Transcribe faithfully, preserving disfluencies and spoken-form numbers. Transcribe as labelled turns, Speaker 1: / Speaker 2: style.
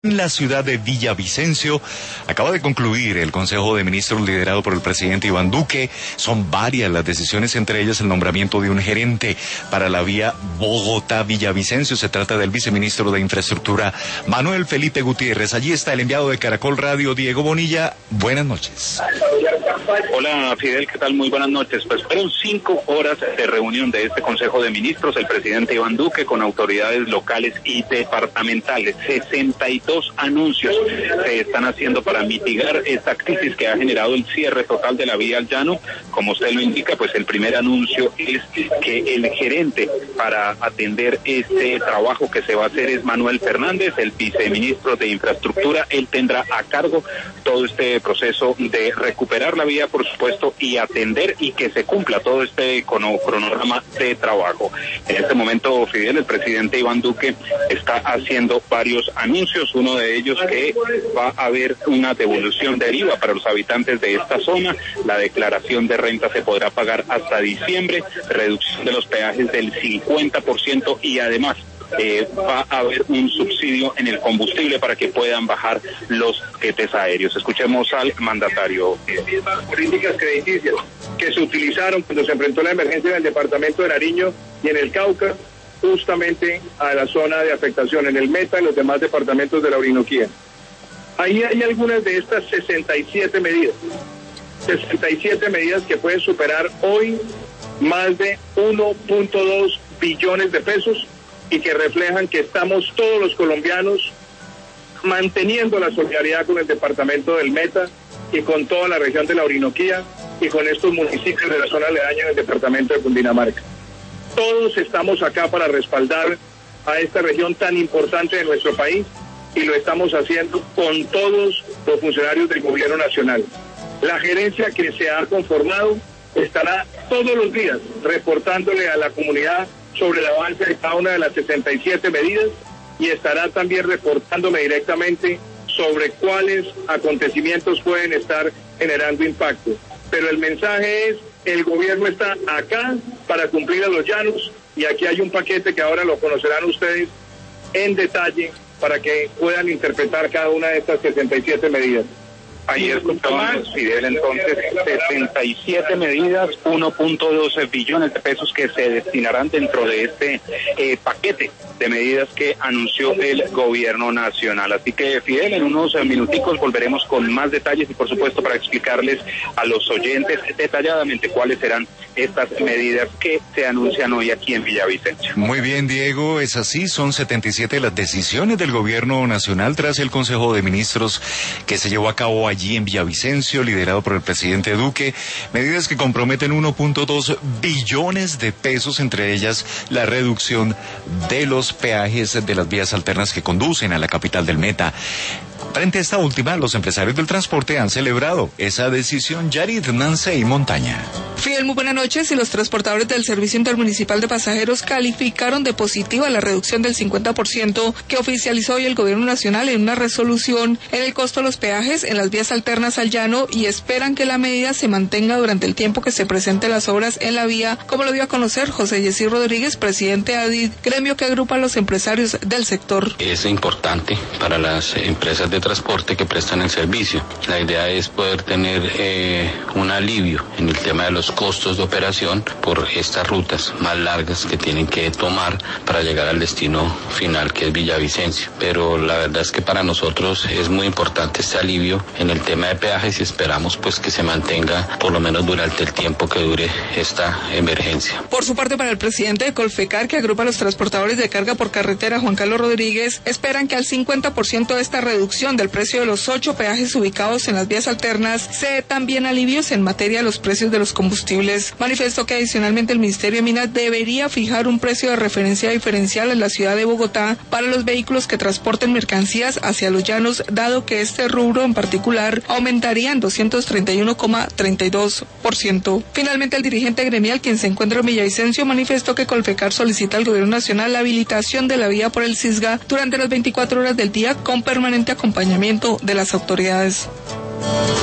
Speaker 1: En la ciudad de Villavicencio acaba de concluir el Consejo de Ministros liderado por el presidente Iván Duque. Son varias las decisiones, entre ellas el nombramiento de un gerente para la vía Bogotá-Villavicencio. Se trata del viceministro de Infraestructura, Manuel Felipe Gutiérrez. Allí está el enviado de Caracol Radio, Diego Bonilla. Buenas noches.
Speaker 2: Hola Fidel, ¿qué tal? Muy buenas noches. Pues fueron cinco horas de reunión de este Consejo de Ministros, el presidente Iván Duque con autoridades locales y departamentales. sesenta y dos anuncios se están haciendo para mitigar esta crisis que ha generado el cierre total de la vía al llano. Como usted lo indica, pues el primer anuncio es que el gerente para atender este trabajo que se va a hacer es Manuel Fernández, el viceministro de Infraestructura. Él tendrá a cargo todo este proceso de recuperar la vía, por supuesto, y atender y que se cumpla todo este cronograma de trabajo. En este momento, Fidel, el presidente Iván Duque está haciendo varios anuncios. Uno de ellos que va a haber una devolución de I V A para los habitantes de esta zona. La declaración de renta se podrá pagar hasta diciembre, reducción de los peajes del cincuenta por ciento y además Eh, va a haber un subsidio en el combustible para que puedan bajar los tiquetes aéreos. Escuchemos al mandatario.
Speaker 3: Las políticas crediticias que se utilizaron cuando se enfrentó la emergencia en el departamento de Nariño y en el Cauca, justamente a la zona de afectación en el Meta y los demás departamentos de la Orinoquía. Ahí hay algunas de estas sesenta y siete medidas. sesenta y siete medidas que pueden superar hoy más de uno punto dos billones de pesos y que reflejan que estamos todos los colombianos manteniendo la solidaridad con el departamento del Meta y con toda la región de la Orinoquía y con estos municipios de la zona aledaña del departamento de Cundinamarca. Todos estamos acá para respaldar a esta región tan importante de nuestro país y lo estamos haciendo con todos los funcionarios del gobierno nacional. La gerencia que se ha conformado estará todos los días reportándole a la comunidad sobre el avance de cada una de las sesenta y siete medidas y estará también reportándome directamente sobre cuáles acontecimientos pueden estar generando impacto. Pero el mensaje es, el gobierno está acá para cumplir a los llanos y aquí hay un paquete que ahora lo conocerán ustedes en detalle para que puedan interpretar cada una de estas sesenta y siete medidas.
Speaker 2: Ahí escuchamos, Fidel, entonces, sesenta y siete medidas, uno punto doce billones de pesos que se destinarán dentro de este eh, paquete de medidas que anunció el gobierno nacional. Así que, Fidel, en unos minuticos volveremos con más detalles y, por supuesto, para explicarles a los oyentes detalladamente cuáles serán estas medidas que se anuncian hoy aquí en Villavicencio.
Speaker 1: Muy bien, Diego, es así, son setenta y siete las decisiones del gobierno nacional tras el Consejo de Ministros que se llevó a cabo allí en Villavicencio, liderado por el presidente Duque, medidas que comprometen uno punto dos billones de pesos, entre ellas la reducción de los peajes de las vías alternas que conducen a la capital del Meta. Frente a esta última, los empresarios del transporte han celebrado esa decisión. Yarid Nansey Montaña.
Speaker 4: Fidel, muy buenas noches. Y los transportadores del Servicio Intermunicipal de Pasajeros calificaron de positiva la reducción del cincuenta por ciento que oficializó hoy el Gobierno Nacional en una resolución en el costo de los peajes en las vías alternas al llano y esperan que la medida se mantenga durante el tiempo que se presenten las obras en la vía, como lo dio a conocer José Yesir Rodríguez, presidente de A D I D, gremio que agrupa a los empresarios del sector.
Speaker 5: Es importante para las empresas de transporte que prestan el servicio. La idea es poder tener eh, un alivio en el tema de los costos de operación por estas rutas más largas que tienen que tomar para llegar al destino final, que es Villavicencio. Pero la verdad es que para nosotros es muy importante este alivio en el tema de peajes y esperamos pues que se mantenga por lo menos durante el tiempo que dure esta emergencia.
Speaker 4: Por su parte, para el presidente de Colfecar, que agrupa a los transportadores de carga por carretera, Juan Carlos Rodríguez, esperan que al cincuenta por ciento de esta reducción del precio de los ocho peajes ubicados en las vías alternas se dé también alivios en materia de los precios de los combustibles. Manifestó que adicionalmente el Ministerio de Minas debería fijar un precio de referencia diferencial en la ciudad de Bogotá para los vehículos que transporten mercancías hacia los llanos, dado que este rubro en particular aumentaría en doscientos treinta y uno coma treinta y dos por ciento. Finalmente, el dirigente gremial, quien se encuentra en Villavicencio, manifestó que Colfecar solicita al Gobierno Nacional la habilitación de la vía por el Cisga durante las veinticuatro horas del día con permanente acompañamiento de las autoridades.